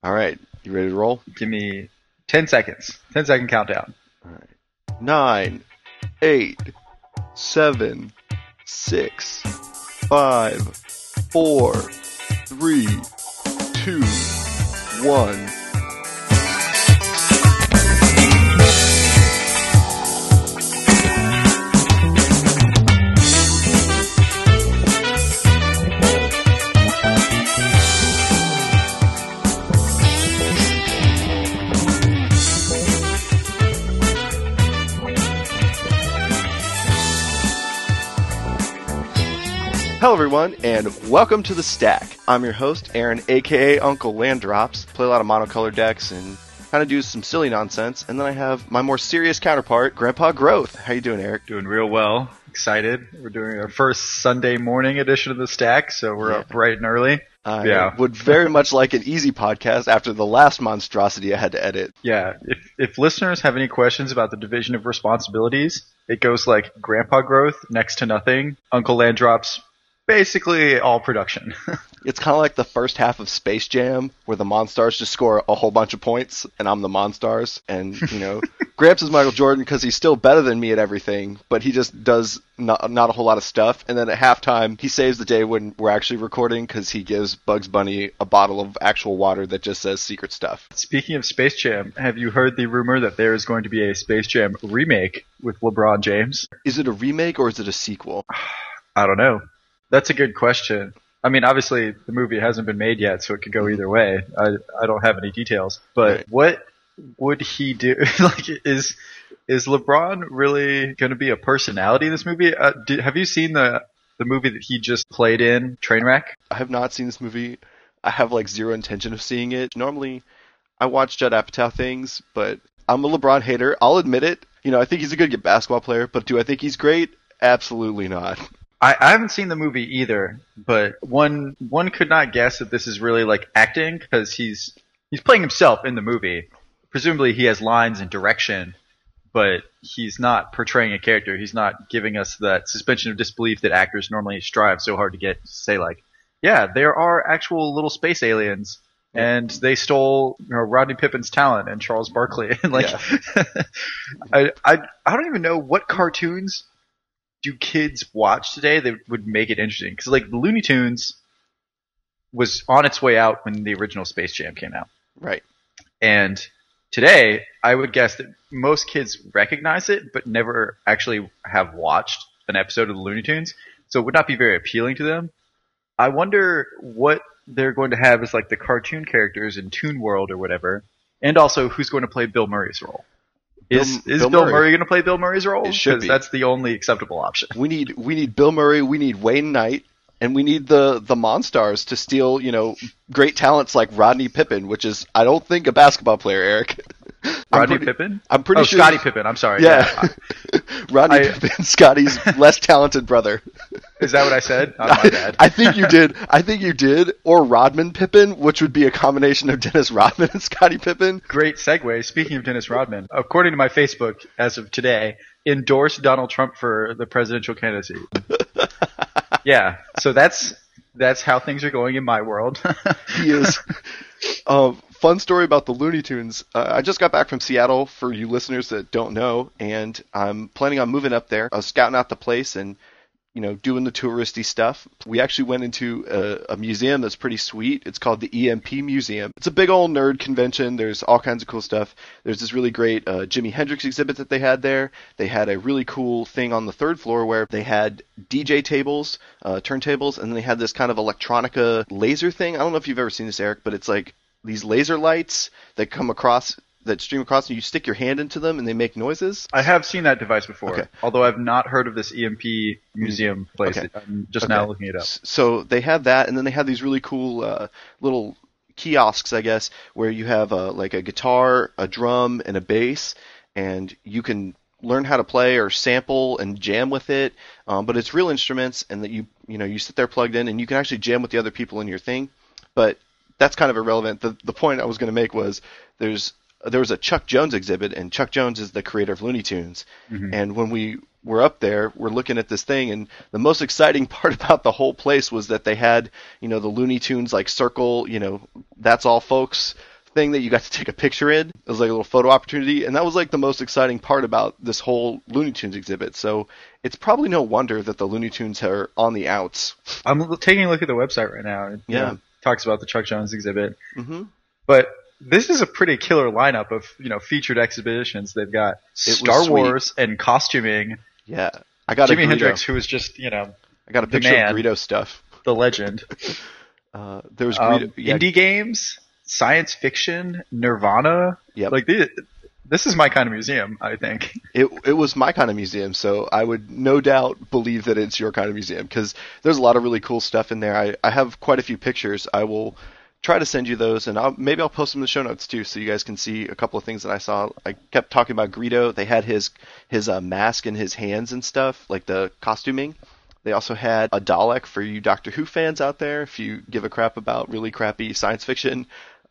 All right. You ready to roll? Give me 10 seconds. 10-second countdown. All right. 9, 8, 7, 6, 5, 4, 3, 2, 1. Hello everyone, and welcome to The Stack. I'm your host, Aaron, aka Uncle Landdrops. Play a lot of monocolored decks and kind of do some silly nonsense. And then I have my more serious counterpart, Grandpa Growth. How you doing, Eric? Doing real well. Excited. We're doing our first Sunday morning edition of The Stack, so we're up bright and early. I would very much like an easy podcast after the last monstrosity I had to edit. Yeah, if listeners have any questions about the division of responsibilities, it goes like Grandpa Growth, next to nothing, Uncle Landdrops, basically all production. It's kind of like the first half of Space Jam, where the Monstars just score a whole bunch of points, and I'm the Monstars. And, you know, Gramps is Michael Jordan because he's still better than me at everything, but he just does not a whole lot of stuff. And then at halftime, he saves the day when we're actually recording because he gives Bugs Bunny a bottle of actual water that just says secret stuff. Speaking of Space Jam, have you heard the rumor that there is going to be a Space Jam remake with LeBron James? Is it a remake or is it a sequel? I don't know. That's a good question. I mean, obviously, the movie hasn't been made yet, so it could go either way. I don't have any details. But What would he do? Like, is LeBron really going to be a personality in this movie? Have you seen the movie that he just played in, Trainwreck? I have not seen this movie. I have, like, zero intention of seeing it. Normally, I watch Judd Apatow things, but I'm a LeBron hater. I'll admit it. You know, I think he's a good basketball player, but do I think he's great? Absolutely not. I haven't seen the movie either, but one could not guess that this is really like acting because he's playing himself in the movie. Presumably he has lines and direction, but he's not portraying a character. He's not giving us that suspension of disbelief that actors normally strive so hard to get to say, like, yeah, there are actual little space aliens and they stole, you know, Rodney Pippen's talent and Charles Barkley. And like, I don't even know what cartoons do kids watch today that would make it interesting? Because, like, the Looney Tunes was on its way out when the original Space Jam came out. Right. And today, I would guess that most kids recognize it, but never actually have watched an episode of the Looney Tunes. So it would not be very appealing to them. I wonder what they're going to have as, like, the cartoon characters in Toon World or whatever. And also, who's going to play Bill Murray's role? Is Bill Murray going to play Bill Murray's role? It should be. That's the only acceptable option. We need Bill Murray, we need Wayne Knight, and we need the Monstars to steal, you know, great talents like Rodney Pippen, which is, I don't think, a basketball player, Eric. Rodney Pippen? I'm pretty sure. Scottie Pippen, I'm sorry. Yeah. Rodney Pippen, Scotty's less talented brother. Is that what I said? Oh, my bad. I think you did. Or Rodman Pippen, which would be a combination of Dennis Rodman and Scottie Pippen. Great segue. Speaking of Dennis Rodman, according to my Facebook as of today, endorsed Donald Trump for the presidential candidacy. Yeah, so that's how things are going in my world. He is. Fun story about the Looney Tunes. I just got back from Seattle, for you listeners that don't know, and I'm planning on moving up there. I was scouting out the place and, you know, doing the touristy stuff. We actually went into a museum that's pretty sweet. It's called the EMP Museum. It's a big old nerd convention. There's all kinds of cool stuff. There's this really great Jimi Hendrix exhibit that they had there. They had a really cool thing on the third floor where they had DJ tables, turntables, and then they had this kind of electronica laser thing. I don't know if you've ever seen this, Eric, but it's like these laser lights that come across, that stream across, and you stick your hand into them and they make noises. I have seen that device before, although I've not heard of this EMP museum place. I'm just now looking it up. So they have that, and then they have these really cool little kiosks, I guess, where you have like a guitar, a drum, and a bass, and you can learn how to play or sample and jam with it, but it's real instruments, and that you sit there plugged in, and you can actually jam with the other people in your thing. But that's kind of irrelevant. The point I was going to make was there was a Chuck Jones exhibit, and Chuck Jones is the creator of Looney Tunes. Mm-hmm. And when we were up there, we're looking at this thing, and the most exciting part about the whole place was that they had, the Looney Tunes like circle, that's all folks thing that you got to take a picture in. It was like a little photo opportunity, and that was like the most exciting part about this whole Looney Tunes exhibit. So it's probably no wonder that the Looney Tunes are on the outs. I'm taking a look at the website right now. It, Yeah. talks about the Chuck Jones exhibit. Mm-hmm. But this is a pretty killer lineup of, featured exhibitions. They've got Star sweet. Wars and costuming. Yeah, I got Jimi a Greedo. Hendrix, who is just, I got a the picture man. of Greedo stuff. the legend. There was Greedo. Indie games, science fiction, Nirvana. Yep. Like this is my kind of museum, I think. It was my kind of museum, so I would no doubt believe that it's your kind of museum, because there's a lot of really cool stuff in there. I have quite a few pictures. I will try to send you those, and maybe I'll post them in the show notes too, so you guys can see a couple of things that I saw. I kept talking about Greedo. They had his mask in his hands and stuff, like the costuming. They also had a Dalek for you Doctor Who fans out there, if you give a crap about really crappy science fiction.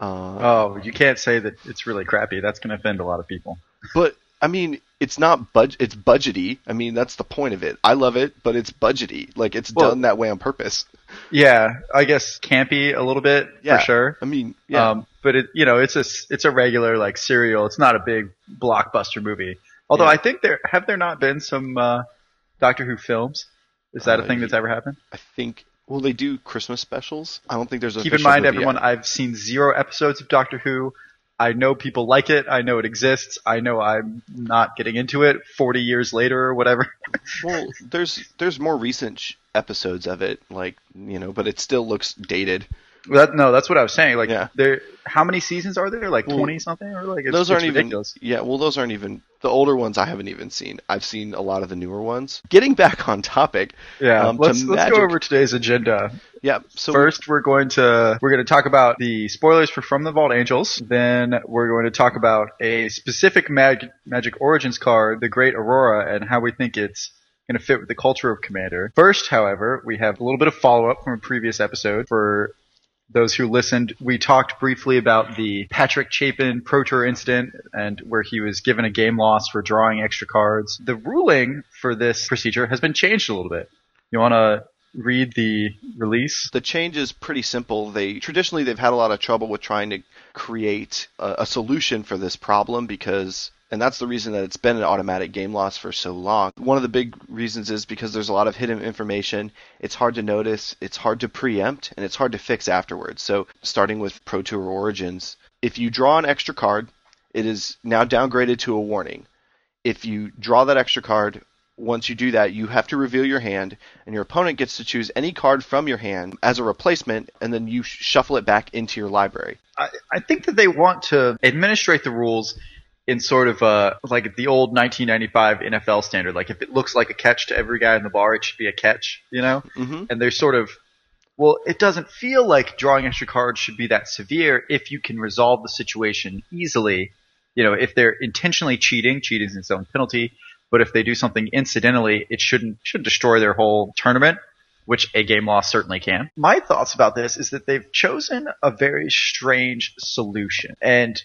You can't say that it's really crappy. That's going to offend a lot of people. But I mean, it's not it's budgety. I mean, that's the point of it. I love it, but it's budgety. Like, it's done that way on purpose. Yeah, I guess campy a little bit for sure. I mean, yeah. But it's a regular like serial. It's not a big blockbuster movie. Although I think there not been some Doctor Who films. Is that a thing that's ever happened? I think. Well, they do Christmas specials. I don't think there's a. Keep in mind, everyone, I've seen 0 episodes of Doctor Who. I know people like it. I know it exists. I know I'm not getting into it 40 years later or whatever. Well, there's more recent episodes of it, like, but it still looks dated. That's what I was saying. Like, Yeah. how many seasons are there? Like 20 something, or like Those aren't even. ridiculous. Yeah, well, those aren't even the older ones. I haven't even seen. I've seen a lot of the newer ones. Getting back on topic. Yeah, to let's Magic. go over today's agenda. Yeah. So First, we're going to talk about the spoilers for From the Vault Angels. Then we're going to talk about a specific Magic Origins card, the Great Aurora, and how we think it's going to fit with the culture of Commander. First, however, we have a little bit of follow-up from a previous episode. For those who listened, we talked briefly about the Patrick Chapin Pro Tour incident, and where he was given a game loss for drawing extra cards. The ruling for this procedure has been changed a little bit. You want to read the release? the change is pretty simple. Traditionally they've had a lot of trouble with trying to create a solution for this problem, and that's the reason that it's been an automatic game loss for so long. One of the big reasons is because there's a lot of hidden information. It's hard to notice, it's hard to preempt, and it's hard to fix afterwards. So starting with Pro Tour Origins, if you draw an extra card, it is now downgraded to a warning. If you draw that extra card, once you do that, you have to reveal your hand, and your opponent gets to choose any card from your hand as a replacement, and then you shuffle it back into your library. I think that they want to administrate the rules in sort of like the old 1995 NFL standard. Like, if it looks like a catch to every guy in the bar, it should be a catch, Mm-hmm. And they're sort of, well, it doesn't feel like drawing extra cards should be that severe if you can resolve the situation easily. If they're intentionally cheating is its own penalty. But if they do something incidentally, it shouldn't destroy their whole tournament, which a game loss certainly can. My thoughts about this is that they've chosen a very strange solution. And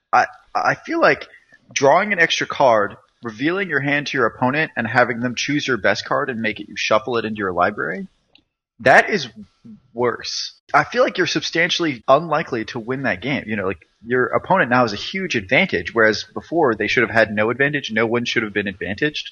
I feel like drawing an extra card, revealing your hand to your opponent, and having them choose your best card and make you shuffle it into your library, that is worse. I feel like you're substantially unlikely to win that game. Like, your opponent now has a huge advantage, whereas before they should have had no advantage. No one should have been advantaged.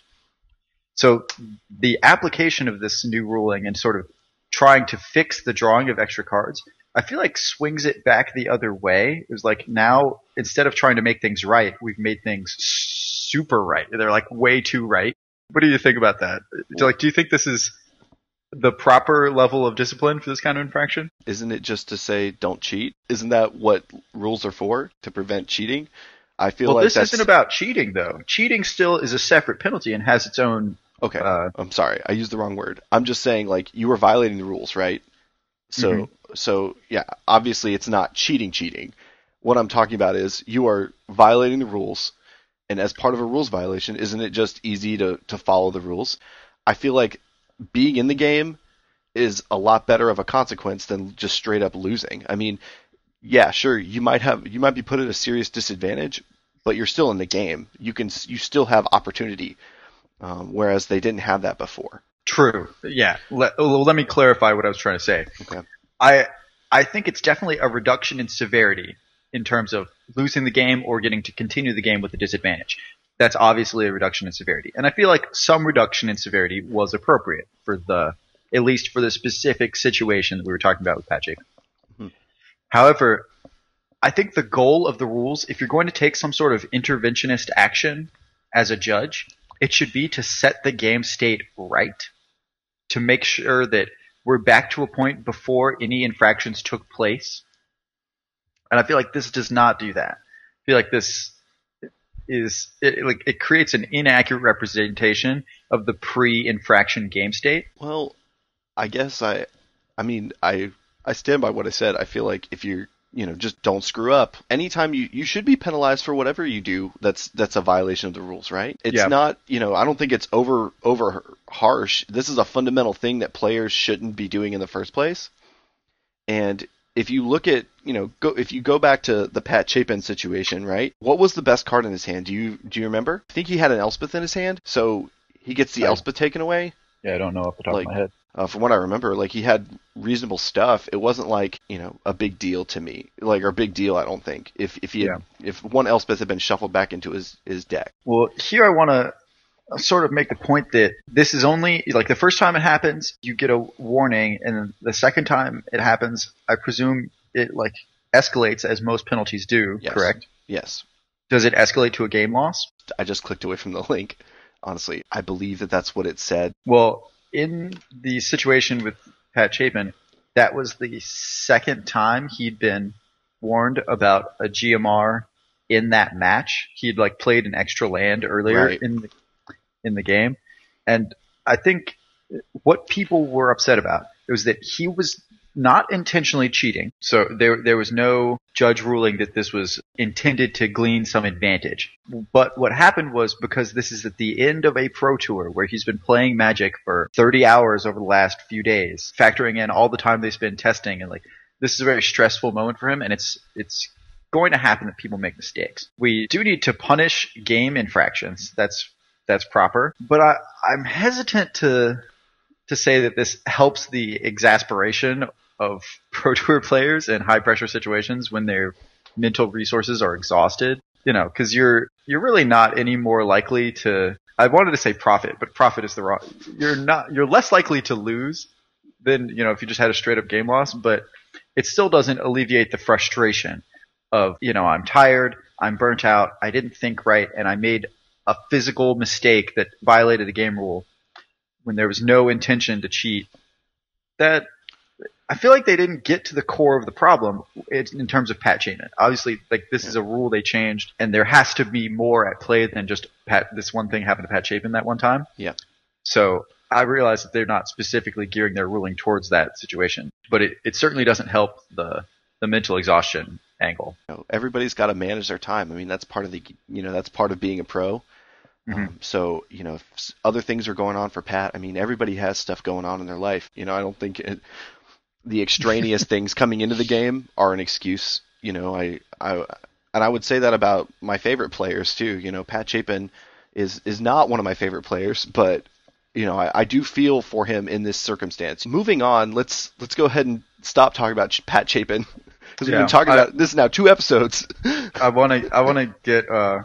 So the application of this new ruling and sort of trying to fix the drawing of extra cards, I feel like swings it back the other way. It was like, now, instead of trying to make things right, we've made things super right. They're like way too right. What do you think about that? Do you think this is the proper level of discipline for this kind of infraction? Isn't it just to say don't cheat? Isn't that what rules are for? To prevent cheating? I feel like this isn't about cheating, though. Cheating still is a separate penalty and has its own. Okay, I'm sorry, I used the wrong word. I'm just saying, like, you were violating the rules, right? So yeah, obviously it's not cheating. What I'm talking about is you are violating the rules, and as part of a rules violation, isn't it just easy to follow the rules? I feel like being in the game is a lot better of a consequence than just straight up losing. I mean, yeah, sure, you might be put at a serious disadvantage, but you're still in the game. You still have opportunity, whereas they didn't have that before. True. Yeah. Let me clarify what I was trying to say. Okay. I think it's definitely a reduction in severity. in terms of losing the game or getting to continue the game with a disadvantage. That's obviously a reduction in severity. And I feel like some reduction in severity was appropriate at least for the specific situation that we were talking about with Pat Chapin. Mm-hmm. However, I think the goal of the rules, if you're going to take some sort of interventionist action as a judge, it should be to set the game state right, to make sure that we're back to a point before any infractions took place. And I feel like this does not do that. I feel like this it creates an inaccurate representation of the pre-infraction game state. Well, I guess I stand by what I said. I feel like if you're, just don't screw up. Anytime you should be penalized for whatever you do that's a violation of the rules, right? It's not, I don't think it's over harsh. This is a fundamental thing that players shouldn't be doing in the first place. And if you look at, if you go back to the Pat Chapin situation, right? What was the best card in his hand? Do you remember? I think he had an Elspeth in his hand, so he gets the Elspeth taken away. Yeah, I don't know off the top of my head. From what I remember, he had reasonable stuff. It wasn't a big deal to me, or a big deal. I don't think if one Elspeth had been shuffled back into his deck. Well, here I want to sort of make the point that this is only the first time it happens, you get a warning, and then the second time it happens, I presume it escalates as most penalties do. Yes. Correct? Yes. Does it escalate to a game loss? I just clicked away from the link. Honestly, I believe that's what it said. Well, in the situation with Pat Chapin, that was the second time he'd been warned about a GMR in that match. He'd played an extra land earlier in the game, and I think what people were upset about was that he was not intentionally cheating. So there was no judge ruling that this was intended to glean some advantage. But what happened was, because this is at the end of a pro tour where he's been playing Magic for 30 hours over the last few days, factoring in all the time they spend testing, and this is a very stressful moment for him, and it's going to happen that people make mistakes. We do need to punish game infractions. That's proper. But I'm hesitant to say that this helps the exasperation of Pro Tour players in high pressure situations when their mental resources are exhausted. Because you're really not any more likely to. I wanted to say profit, but profit is the wrong. You're less likely to lose than if you just had a straight up game loss. But it still doesn't alleviate the frustration of I'm tired, I'm burnt out, I didn't think right, and I made a physical mistake that violated a game rule when there was no intention to cheat. That I feel like they didn't get to the core of the problem in terms of Pat Chapin. Obviously, this is a rule they changed, and there has to be more at play than just this one thing happened to Pat Chapin that one time. Yeah. So I realize that they're not specifically gearing their ruling towards that situation, but it certainly doesn't help the mental exhaustion angle. Everybody's got to manage their time. I mean, that's part of that's part of being a pro. Mm-hmm. So, if other things are going on for Pat, I mean, everybody has stuff going on in their life. I don't think the extraneous things coming into the game are an excuse. I would say that about my favorite players too. Pat Chapin is not one of my favorite players, but I do feel for him in this circumstance. Moving on, let's go ahead and stop talking about Pat Chapin, because we've been talking about this now 2 episodes. I want to get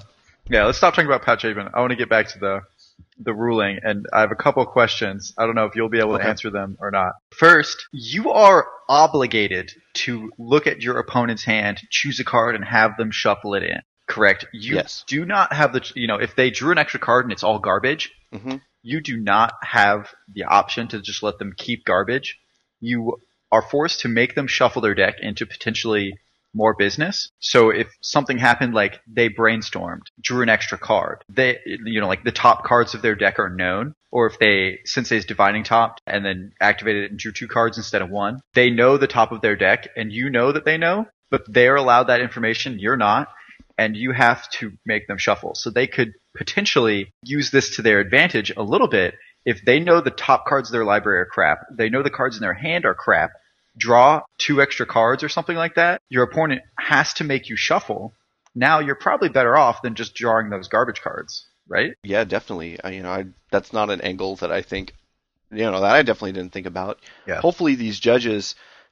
let's stop talking about Pat Chapin. I want to get back to the ruling, and I have a couple of questions. I don't know if you'll be able to answer them or not. First, you are obligated to look at your opponent's hand, choose a card, and have them shuffle it in. Correct? You do not have if they drew an extra card and it's all garbage, mm-hmm. you do not have the option to just let them keep garbage. You are forced to make them shuffle their deck into potentially more business. So if something happened, like they brainstormed, drew an extra card, they, the top cards of their deck are known, or if they Sensei's Divining Top and then activated it and drew 2 cards instead of 1, they know the top of their deck, and you know that they know, but they're allowed that information, you're not, and you have to make them shuffle. So they could potentially use this to their advantage a little bit. If they know the top cards of their library are crap, they know the cards in their hand are crap, draw 2 extra cards or something like that, your opponent has to make you shuffle. Now you're probably better off than just drawing those garbage cards, right? Yeah, definitely. That's not an angle that I think, that I definitely didn't think about. Yeah. Hopefully these judges,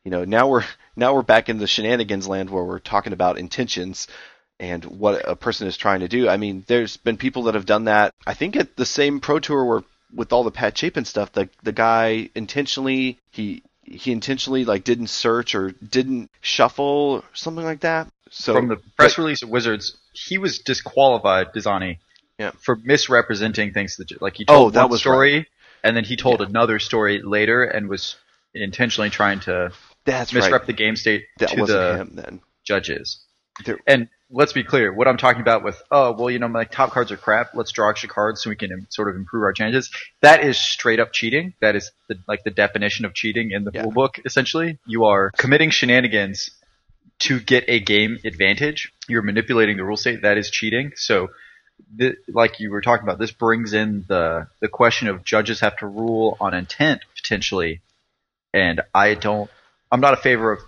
now we're back in the shenanigans land where we're talking about intentions and what a person is trying to do. I mean, there's been people that have done that. I think at the same Pro Tour where with all the Pat Chapin stuff, the guy intentionally he intentionally like didn't search or didn't shuffle or something like that. So from the press release of Wizards, he was disqualified, Dizani, Yeah. for misrepresenting things. Like he told that one was story, right. and then he told another story later, and was intentionally trying to That's misrep right. the game state That to wasn't the him then. judges. There- And let's be clear, what I'm talking about with, my top cards are crap, let's draw extra cards so we can sort of improve our chances. That is straight up cheating. That is the definition of cheating in the rule book, essentially. You are committing shenanigans to get a game advantage. You're manipulating the rule state. That is cheating. So, like you were talking about, this brings in the question of judges have to rule on intent, potentially. And I'm not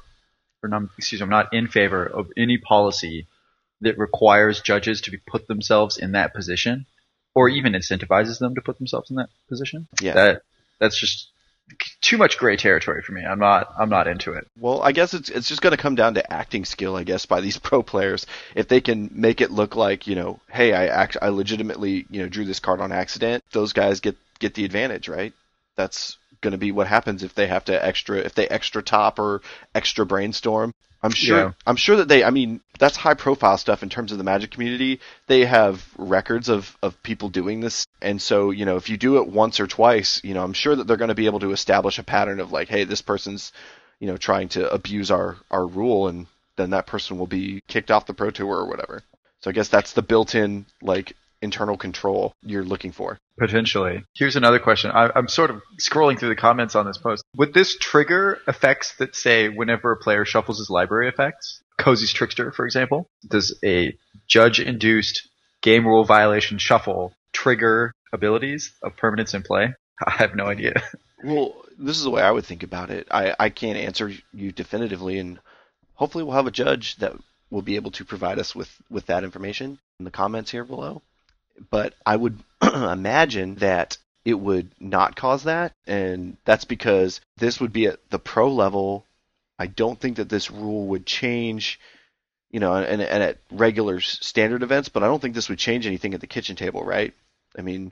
in favor of any policy that requires judges to put themselves in that position, or even incentivizes them to put themselves in that position. Yeah. That's just too much gray territory for me. I'm not into it. Well, I guess it's just going to come down to acting skill, I guess, by these pro players. If they can make it look like, hey, I legitimately, drew this card on accident, those guys get the advantage, right? That's going to be what happens if they extra top or extra brainstorm. I'm sure that that's high profile stuff in terms of the Magic community. They have records of people doing this. And so, if you do it once or twice, I'm sure that they're going to be able to establish a pattern of like, hey, this person's, trying to abuse our rule, and then that person will be kicked off the Pro Tour or whatever. So I guess that's the built-in like internal control you're looking for. Potentially. Here's another question. I'm sort of scrolling through the comments on this post. Would this trigger effects that say whenever a player shuffles his library effects? Cozy's Trickster, for example. Does a judge-induced game rule violation shuffle trigger abilities of permanence in play? I have no idea. Well, this is the way I would think about it. I can't answer you definitively, and hopefully we'll have a judge that will be able to provide us with that information in the comments here below. But I would imagine that it would not cause that, and that's because this would be at the pro level. I don't think that this rule would change, and at regular standard events, but I don't think this would change anything at the kitchen table, right? I mean,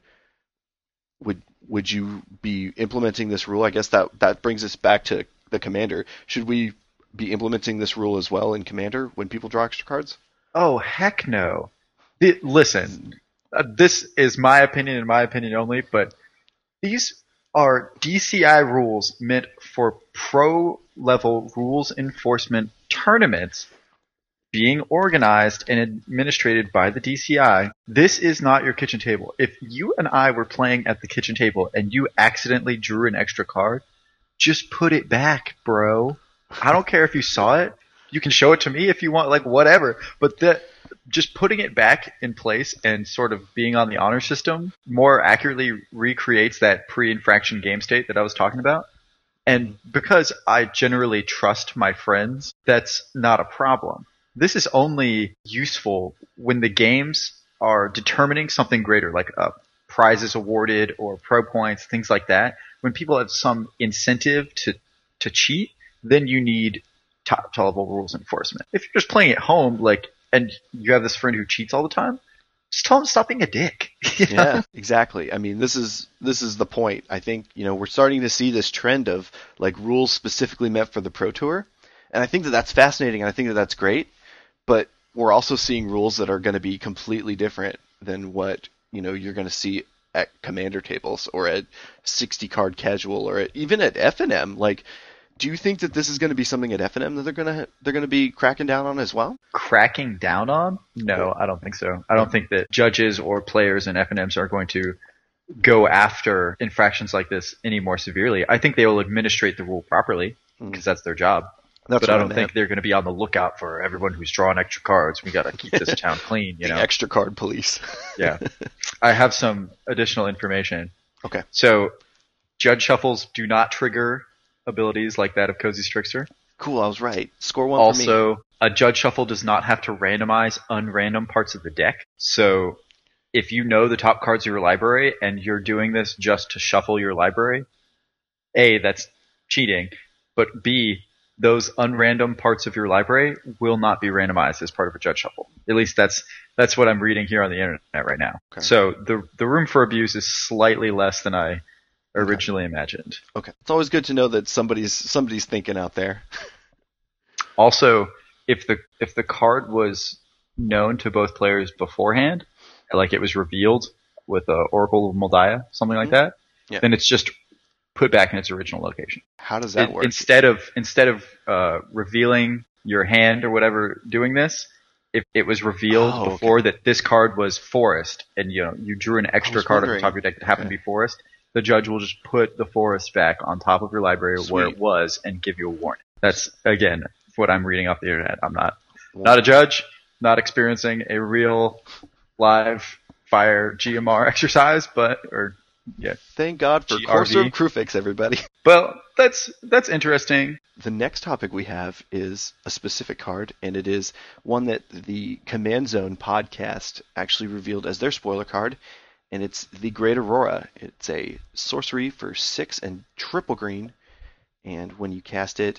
would you be implementing this rule? I guess that brings us back to the Commander. Should we be implementing this rule as well in Commander when people draw extra cards? Oh, heck no. Listen. This is my opinion and my opinion only, but these are DCI rules meant for pro-level rules enforcement tournaments being organized and administrated by the DCI. This is not your kitchen table. If you and I were playing at the kitchen table and you accidentally drew an extra card, just put it back, bro. I don't care if you saw it. You can show it to me if you want, like whatever. But just putting it back in place and sort of being on the honor system more accurately recreates that pre-infraction game state that I was talking about. And because I generally trust my friends, that's not a problem. This is only useful when the games are determining something greater, like prizes awarded or pro points, things like that. When people have some incentive to cheat, then you need top level rules enforcement. If you're just playing at home, and you have this friend who cheats all the time, just tell him to stop being a dick. Yeah, exactly. I mean, this is the point. I think, we're starting to see this trend of like rules specifically meant for the Pro Tour. And I think that that's fascinating, and I think that that's great. But we're also seeing rules that are going to be completely different than what, you're going to see at Commander tables or at 60 card casual or even at FNM. Like, do you think that this is going to be something at FNM that they're going to be cracking down on as well? Cracking down on? No, I don't think so. I don't think that judges or players in FNMs are going to go after infractions like this any more severely. I think they will administrate the rule properly because that's their job. But I don't think they're going to be on the lookout for everyone who's drawing extra cards. We got to keep this town clean, The extra card police. Yeah. I have some additional information. Okay. So, judge shuffles do not trigger abilities like that of Cozy's Trickster. Cool, I was right. Score one for me. Also, a judge shuffle does not have to randomize unrandom parts of the deck. So, if you know the top cards of your library and you're doing this just to shuffle your library, A, that's cheating, but B, those unrandom parts of your library will not be randomized as part of a judge shuffle. At least that's what I'm reading here on the internet right now. Okay. So the room for abuse is slightly less than I originally imagined. Okay. It's always good to know that somebody's thinking out there. Also, if the card was known to both players beforehand, like it was revealed with Oracle of Moldiah, something like that, then it's just put back in its original location. How does that work? Instead of revealing your hand or whatever doing this, if it was revealed before that this card was forest, and you drew an extra card on the top of your deck that happened to be forest, the judge will just put the forest back on top of your library where it was and give you a warning. That's, again, what I'm reading off the internet. I'm not a judge, not experiencing a real live fire GMR exercise, Thank God for Corsair Crewfix, everybody. Well, that's interesting. The next topic we have is a specific card, and it is one that the Command Zone podcast actually revealed as their spoiler card, and it's the Great Aurora. It's a sorcery for 6 and triple green, and when you cast it,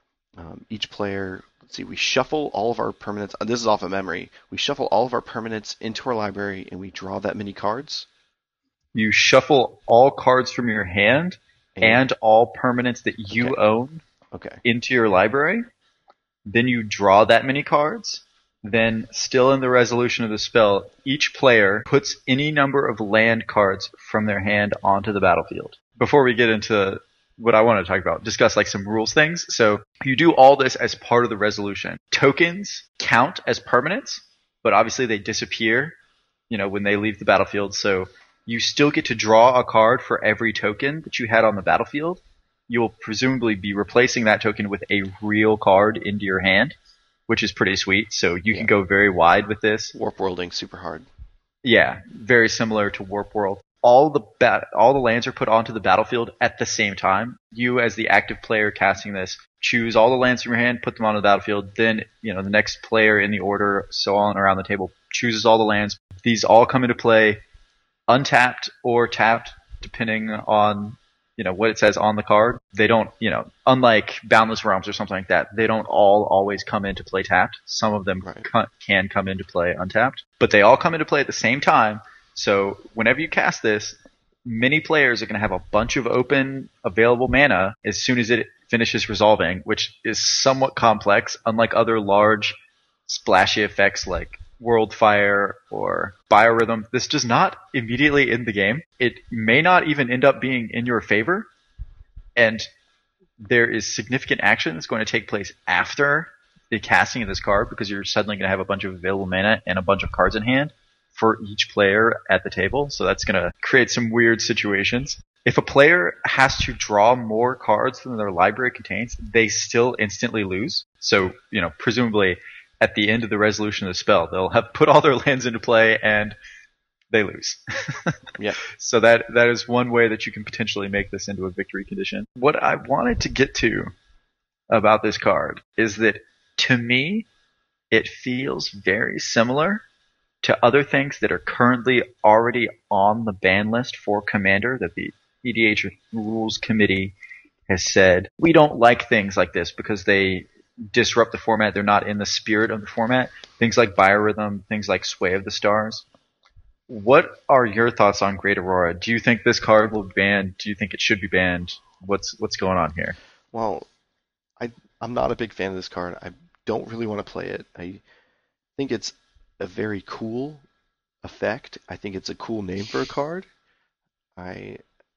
each player, we shuffle all of our permanents. This is off of memory. We shuffle all of our permanents into our library, and we draw that many cards. You shuffle all cards from your hand and all permanents that you own into your library. Then you draw that many cards. Then, still in the resolution of the spell, each player puts any number of land cards from their hand onto the battlefield. Before we get into what I want to talk about, discuss some rules things. So you do all this as part of the resolution. Tokens count as permanents, but obviously they disappear, when they leave the battlefield. So you still get to draw a card for every token that you had on the battlefield. You'll presumably be replacing that token with a real card into your hand, which is pretty sweet. So you can go very wide with this. Warp Worlding super hard. Yeah, very similar to Warp World. All the lands are put onto the battlefield at the same time. You, as the active player casting this, choose all the lands from your hand, put them on the battlefield. Then, the next player in the order, so on around the table, chooses all the lands. These all come into play untapped or tapped, depending on what it says on the card. They don't, unlike Boundless Realms or something like that, they don't all always come into play tapped. Some of them can come into play untapped, but they all come into play at the same time. So whenever you cast this, many players are going to have a bunch of open available mana as soon as it finishes resolving, which is somewhat complex, unlike other large splashy effects like Worldfire or Biorhythm. This does not immediately end the game. It may not even end up being in your favor, and there is significant action that's going to take place after the casting of this card, because you're suddenly going to have a bunch of available mana and a bunch of cards in hand for each player at the table. So that's going to create some weird situations. If a player has to draw more cards than their library contains, they still instantly lose. So, presumably at the end of the resolution of the spell, they'll have put all their lands into play and they lose. Yeah. So that is one way that you can potentially make this into a victory condition. What I wanted to get to about this card is that, to me, it feels very similar to other things that are currently already on the ban list for Commander that the EDH Rules Committee has said, we don't like things like this because they disrupt the format. They're not in the spirit of the format. Things like Biorhythm, things like Sway of the Stars. What are your thoughts on Great Aurora? Do you think this card will be banned? Do you think it should be banned? What's going on here? Well, I'm not a big fan of this card. I don't really want to play it. I think it's a very cool effect. I think it's a cool name for a card. I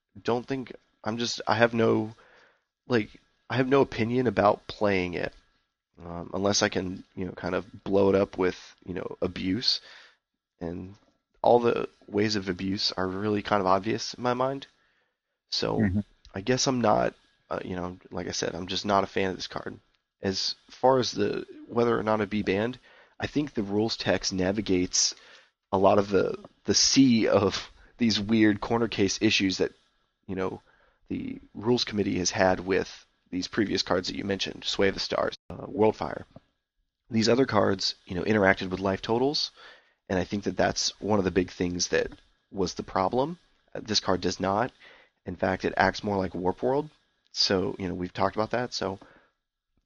have no opinion about playing it, unless I can, kind of blow it up with, abuse, and all the ways of abuse are really kind of obvious in my mind. So I guess I'm not, like I said, I'm just not a fan of this card. As far as whether or not it be banned, I think the rules text navigates a lot of the sea of these weird corner case issues that, the Rules Committee has had with these previous cards that you mentioned, Sway of the Stars, Worldfire. These other cards, interacted with life totals, and I think that that's one of the big things that was the problem. This card does not. In fact, it acts more like Warp World. So, we've talked about that. So,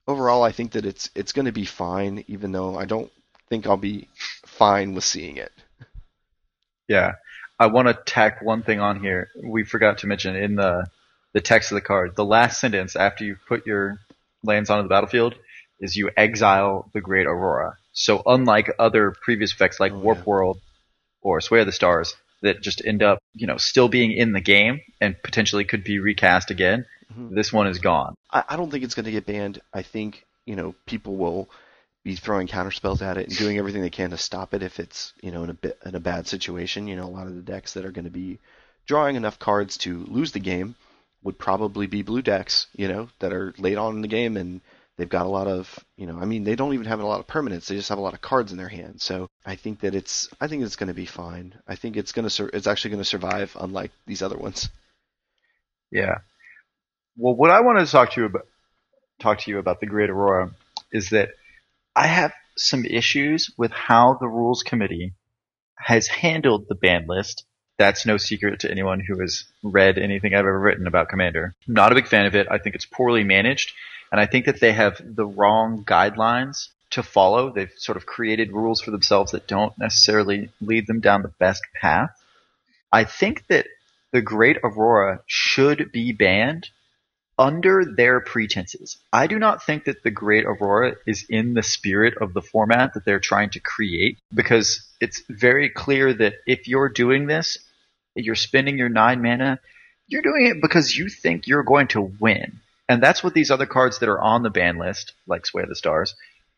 overall, I think that it's going to be fine, even though I don't think I'll be fine with seeing it. Yeah. I want to tack one thing on here. We forgot to mention in the text of the card, the last sentence after you put your lands onto the battlefield is you exile the Great Aurora. So unlike other previous effects like Warp World or Sway of the Stars that just end up, still being in the game and potentially could be recast again, this one is gone. I don't think it's going to get banned. I think, people will be throwing counterspells at it and doing everything they can to stop it if it's, in a bad situation. A lot of the decks that are going to be drawing enough cards to lose the game would probably be blue decks, that are late on in the game and they've got a lot of, they don't even have a lot of permanents. They just have a lot of cards in their hand. So I think it's going to be fine. I think it's actually going to survive, unlike these other ones. Yeah. Well, what I wanted to talk to you about the Great Aurora is that I have some issues with how the rules committee has handled the ban list. That's no secret to anyone who has read anything I've ever written about Commander. I'm not a big fan of it. I think it's poorly managed, and I think that they have the wrong guidelines to follow. They've sort of created rules for themselves that don't necessarily lead them down the best path. I think that the Great Aurora should be banned under their pretenses. I do not think that the Great Aurora is in the spirit of the format that they're trying to create, because it's very clear that if you're doing this, you're spending your 9 mana, you're doing it because you think you're going to win. And that's what these other cards that are on the ban list, like Sway of the Stars,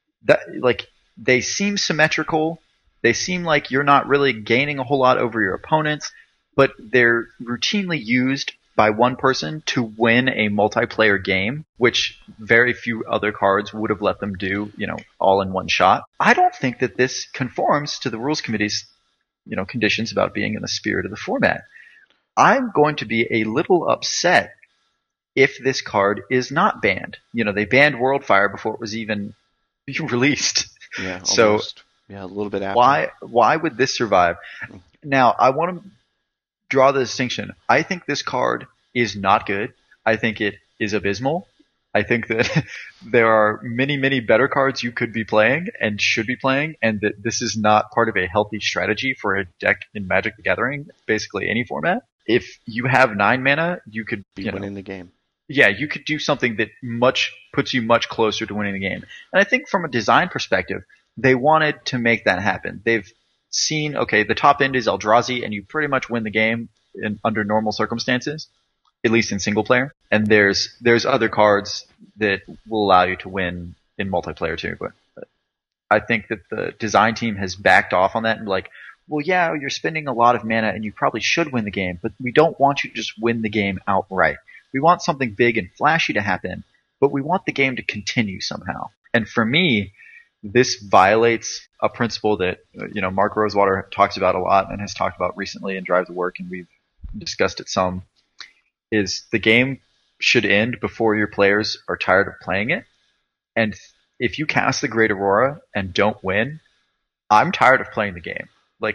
they seem symmetrical. They seem like you're not really gaining a whole lot over your opponents, but they're routinely used by one person to win a multiplayer game, which very few other cards would have let them do, all in one shot. I don't think that this conforms to the rules committee's, conditions about being in the spirit of the format. I'm going to be a little upset if this card is not banned. They banned Worldfire before it was even released. Yeah, almost. So a little bit after. Why would this survive? Now, I want to draw the distinction. I think this card is not good. I think it is abysmal. I think that there are many, many better cards you could be playing and should be playing, and that this is not part of a healthy strategy for a deck in Magic the Gathering, basically any format. If you have 9 mana, you could be winning the game. Yeah, you could do something that puts you much closer to winning the game. And I think from a design perspective, they wanted to make that happen. They've seen, okay, the top end is Eldrazi, and you pretty much win the game under normal circumstances, at least in single player. And there's other cards that will allow you to win in multiplayer too. But I think that the design team has backed off on that and well, yeah, you're spending a lot of mana and you probably should win the game, but we don't want you to just win the game outright. We want something big and flashy to happen, but we want the game to continue somehow. And for me, this violates a principle that, Mark Rosewater talks about a lot and has talked about recently in Drive to Work, and we've discussed it some, is the game should end before your players are tired of playing it. And if you cast the Great Aurora and don't win, I'm tired of playing the game.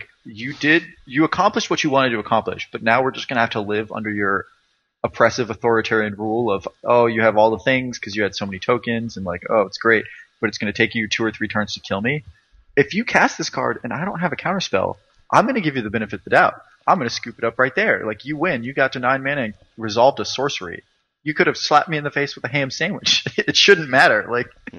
You accomplished what you wanted to accomplish, but now we're just going to have to live under your oppressive authoritarian rule of, you have all the things because you had so many tokens, and it's great, but it's going to take you 2 or 3 turns to kill me. If you cast this card and I don't have a counterspell, I'm going to give you the benefit of the doubt. I'm going to scoop it up right there. You win. You got to 9 mana and resolved a sorcery. You could have slapped me in the face with a ham sandwich. It shouldn't matter.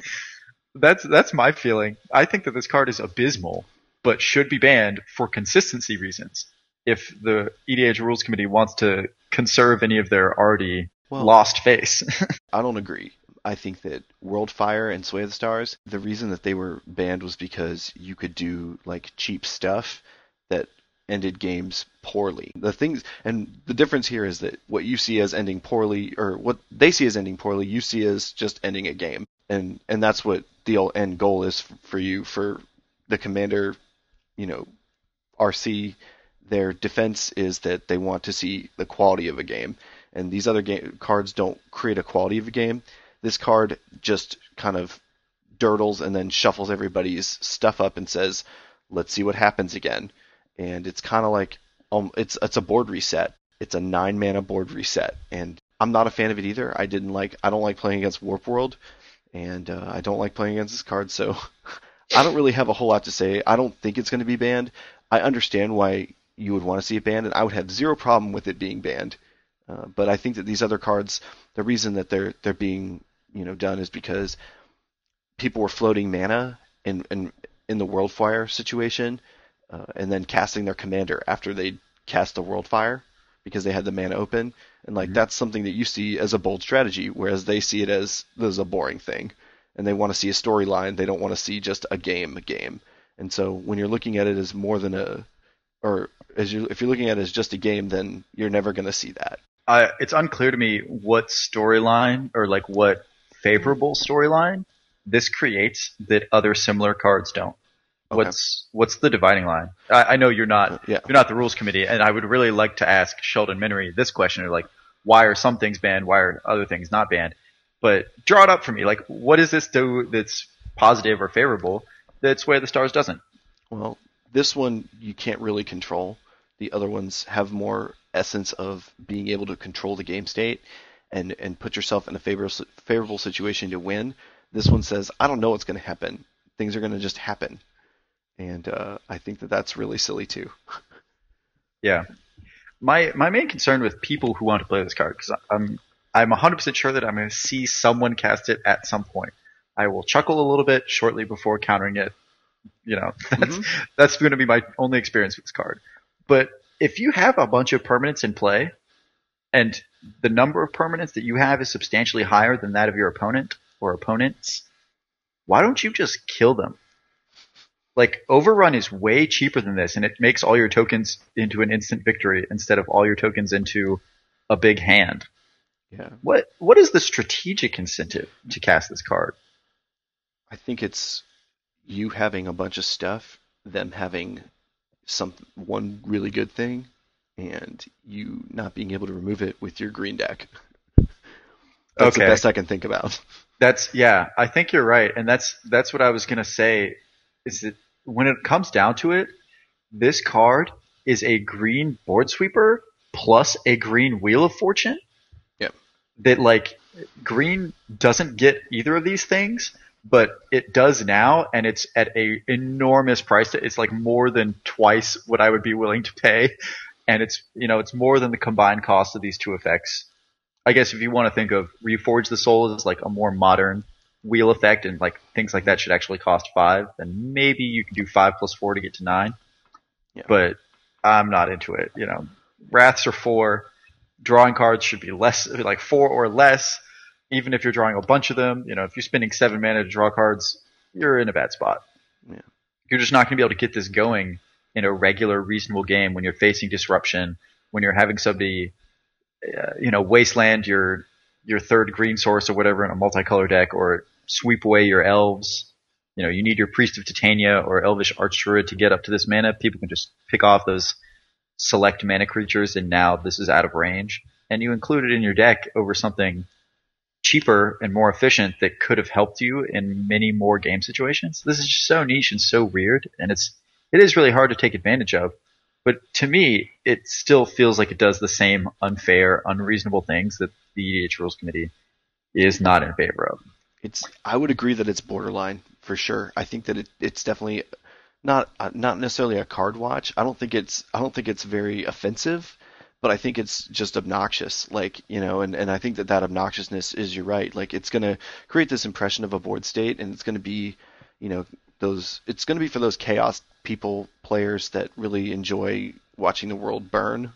That's my feeling. I think that this card is abysmal, but should be banned for consistency reasons. If the EDH Rules Committee wants to conserve any of their already lost face. I don't agree. I think that Worldfire and Sway of the Stars, the reason that they were banned was because you could do cheap stuff that ended games poorly. The difference here is that what you see as ending poorly, or what they see as ending poorly, you see as just ending a game. And that's what the end goal is for you. For the Commander, RC, their defense is that they want to see the quality of a game. And these other cards don't create a quality of a game. This card just kind of dirtles and then shuffles everybody's stuff up and says, let's see what happens again. And it's kind of it's a board reset. It's a 9 mana board reset, and I'm not a fan of it either. I don't like playing against Warp World, and I don't like playing against this card, so I don't really have a whole lot to say. I don't think it's going to be banned. I understand why you would want to see it banned, and I would have zero problem with it being banned. But I think that these other cards, the reason that they're being done is because people were floating mana in the Worldfire situation, and then casting their commander after they cast the Worldfire because they had the mana open, and like that's something that you see as a bold strategy, whereas they see it as a boring thing, and they want to see a storyline. They don't want to see just a game. And so when you're looking at it as more than if you're looking at it as just a game, then you're never going to see that. It's unclear to me what storyline or like what favorable storyline this creates that other similar cards don't. Okay. What's the dividing line? I know you're not Yeah. you're not the rules committee, and I would really like to ask Sheldon Minery this question, or like, why are some things banned, why are other things not banned? But draw it up for me. Like, what does this do that's positive or favorable that Sway of the Stars doesn't? Well, this one you can't really control. The other ones have more essence of being able to control the game state and put yourself in a favorable situation to win. This one says, I don't know what's going to happen. Things are going to just happen. And I think that that's really silly too. Yeah. My main concern with people who want to play this card, because I'm 100% sure that I'm going to see someone cast it at some point. I will chuckle a little bit shortly before countering it. That's going to be my only experience with this card. But if you have a bunch of permanents in play, and the number of permanents that you have is substantially higher than that of your opponent or opponents, why don't you just kill them? Like, Overrun is way cheaper than this, and it makes all your tokens into an instant victory instead of all your tokens into a big hand. Yeah. What is the strategic incentive to cast this card? I think it's you having a bunch of stuff, them having one really good thing, and you not being able to remove it with your green deck. That's the best I can think about. I think you're right, and that's what I was gonna say. Is that when it comes down to it, this card is a green board sweeper plus a green Wheel of Fortune. Yep. That, like, green doesn't get either of these things, but it does now, and it's at a enormous price. It's like more than twice what I would be willing to pay, and it's more than the combined cost of these two effects. I guess if you want to think of Reforge the Soul as like a more modern wheel effect, and like things like that should actually cost 5, then maybe you can do 5 plus 4 to get to 9. Yeah. But I'm not into it. Wraths are 4. Drawing cards should be less, like 4 or less. Even if you're drawing a bunch of them, if you're spending 7 mana to draw cards, you're in a bad spot. Yeah. You're just not going to be able to get this going in a regular, reasonable game when you're facing disruption, when you're having somebody, wasteland your third green source or whatever in a multicolor deck, or sweep away your elves. You need your Priest of Titania or Elvish Archdruid to get up to this mana. People can just pick off those select mana creatures, and now this is out of range. And you include it in your deck over something cheaper and more efficient that could have helped you in many more game situations. This is just so niche and so weird, and it is really hard to take advantage of. But to me, it still feels like it does the same unfair, unreasonable things that the EDH Rules Committee is not in favor of. I would agree that it's borderline for sure. I think that it's definitely not necessarily a card watch. I don't think it's very offensive, but I think it's just obnoxious. Like, and I think that obnoxiousness is, you're right. Like, it's going to create this impression of a board state, and it's going to be, it's going to be for those chaos players that really enjoy watching the world burn.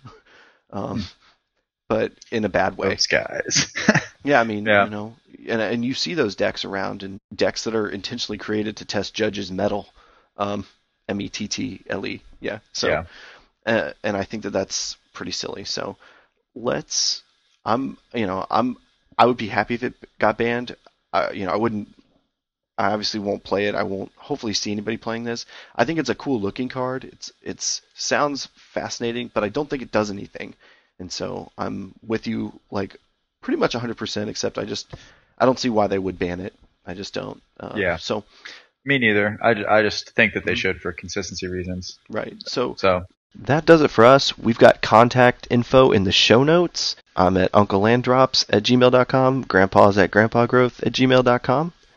But in a bad way. Those guys. Yeah, I mean, and you see those decks around, and decks that are intentionally created to test Judge's mettle, Mettle, yeah. So, yeah. And I think that that's pretty silly. So, I would be happy if it got banned. I wouldn't. I obviously won't play it. I won't hopefully see anybody playing this. I think it's a cool looking card. It sounds fascinating, but I don't think it does anything. And so I'm with you, like, pretty much 100%, except I don't see why they would ban it. I just don't. Yeah. So me neither. I just think that they should for consistency reasons. Right. So that does it for us. We've got contact info in the show notes. I'm at unclelanddrops@gmail.com. Grandpa's at grandpagrowth@gmail.com.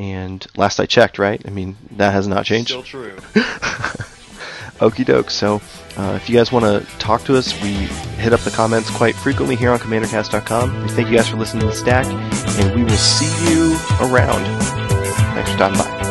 And last I checked, right? I mean, that has not changed. Still true. Okie doke. So, if you guys want to talk to us, we hit up the comments quite frequently here on CommanderCast.com. We thank you guys for listening to the Stack, and we will see you around. Thanks for stopping by.